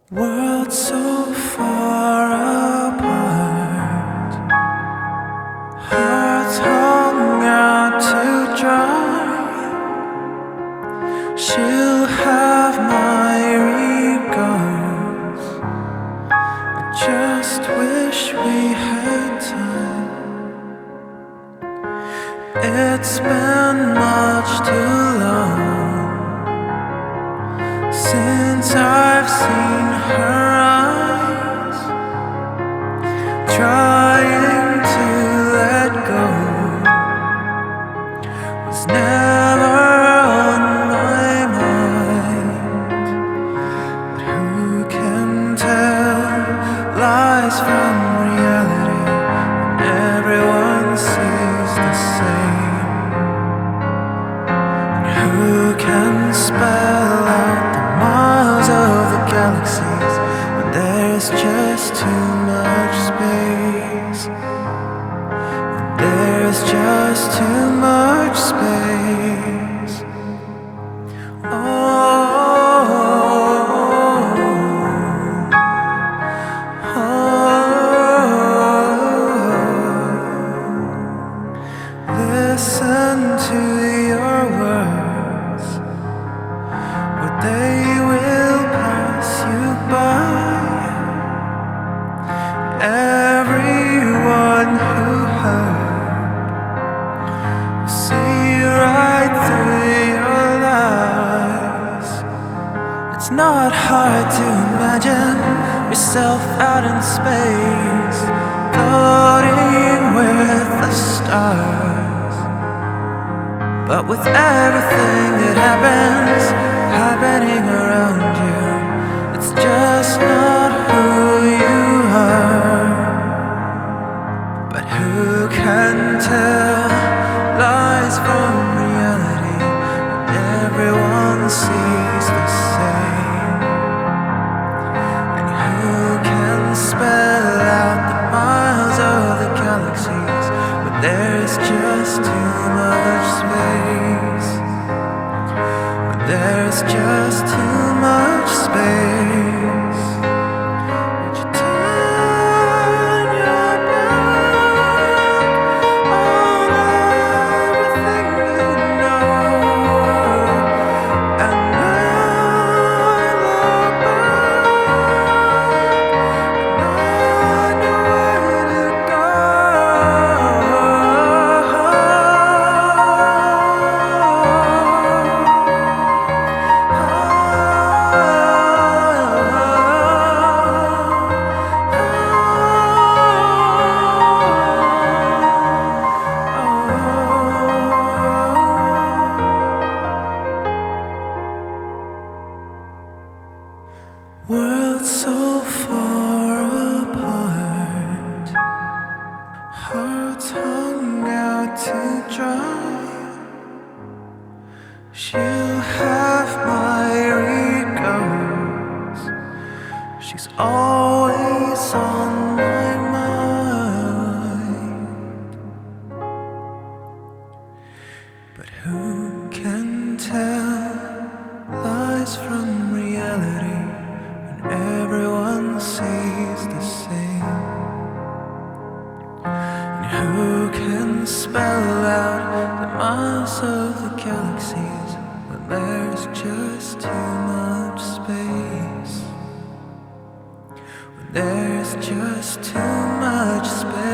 Worlds so far apart, hearts hung out to dry. She'll have my regards. I just wish we had time. It's been much too long since I've seen her eyes, trying to let go was never on my mind. But who can tell lies from reality when everyone sees the same? And who can spell out miles of the galaxies when there's just too much space? When there's just too much space. Oh, listen to your words, but they will pass you by. Everyone who heard will see right through your lies. It's not hard to imagine yourself out in space, floating with the stars. But with everything that happens happening around you, it's just not who you are. But who can tell lies from reality when everyone sees the same? And who can spell out the miles of the galaxies when there's just too much space? When there's just too much space. Would you turn your back on everything you know and not look back, not know where to go? Worlds so far apart, hearts hung out to dry. She'll have my regards. She's always on my mind. But who can tell lies from reality when everyone sees the same? And who can spell out the miles of the galaxies when there's just too much space? When there's just too much space.